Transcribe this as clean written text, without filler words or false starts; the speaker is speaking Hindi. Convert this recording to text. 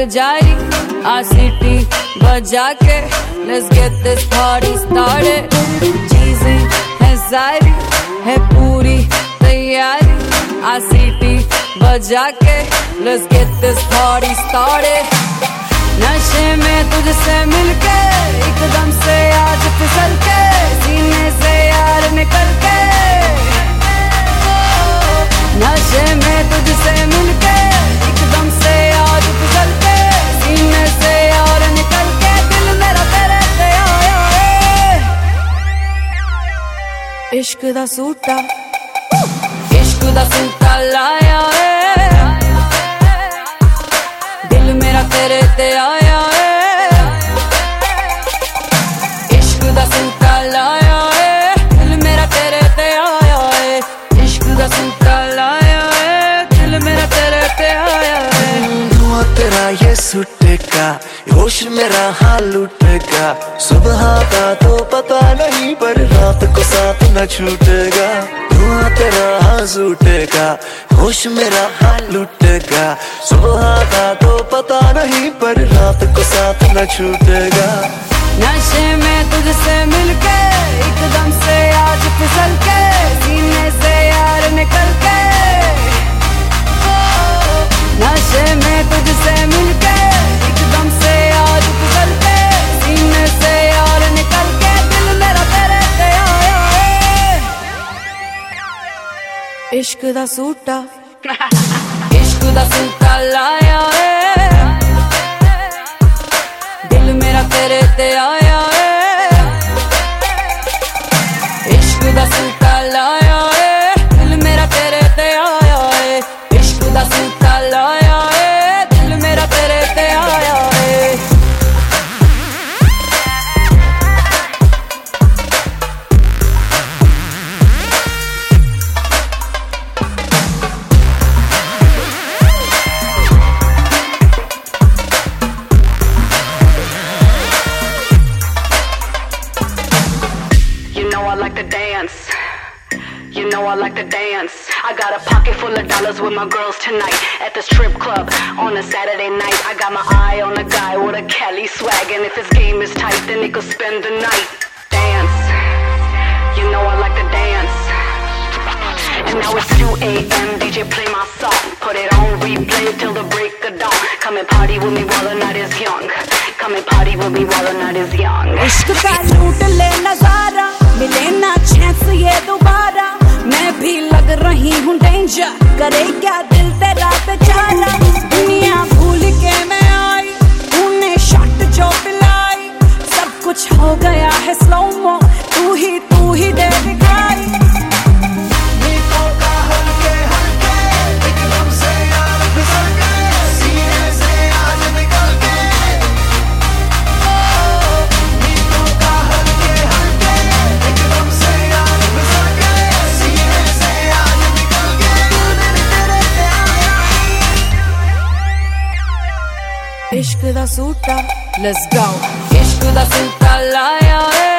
जारी आसिटी बजा के let's get this party started। चीजें है सारी है पूरी तैयारी आसिटी बजा के let's get this party started। नशे में तुझसे मिलके एकदम से आज फिसल के सीने से यार निकल के नशे में तुझसे मिलके एकदम से आज फिसल के सीने से यार निकल के दिल मेरा तेरे पे आया है। इश्क दा सूटा लाया है दिल मेरा तेरे ते आया है। इश्क दा सूटा लाया है दिल मेरा तेरे ते आया है। इश्क दा सूटा लाया है दिल मेरा तेरे ते आया है। धुआं तेरा ये सुटेगा होश मेरा हाल लुटेगा सुबह का तो पता नहीं पर रात को साथ न छूटेगा। धुआं तेरा हाँ सूटेगा होश मेरा हाल लुटेगा सुबह का तो पता नहीं पर रात को साथ न छूटेगा। नशे में तुझसे मिलके एकदम से आज फिसल के सीने से यार निकल के नशे में तुझसे मिलके एकदम से आज फिसल के सीने से यार निकल के दिल मेरा तेरे पे आया है। इश्क दा सूटा लाया है दिल मेरा तेरे ते आया है। इश्क दा सूटा लाया है दिल मेरा तेरे ते आया है। इश्क दा सूटा लाया है दिल मेरा तेरे ते आया है। You know I like to dance. I got a pocket full of dollars with my girls tonight at the strip club on a Saturday night. I got my eye on a guy with a Cali swag, and if his game is tight, then he could spend the night. Dance, you know I like to dance. And now it's 2 a.m. DJ play my song, put it on replay till the break of dawn. Come and party with me while the night is young. Come and party with me while the night is young. इश्क का लूट ले नजारा मिले ना चांस ये दोबारा मैं भी लग रही हूँ डेंजर करे क्या दिल तेरा बेचारा। दुनिया भूल के मैं आई तूने शॉट जो पिलाई सब कुछ हो गया है स्लो मो तू ही दे दिखाई। इश्क दा सूटा let's go। इश्क दा सूटा लाया है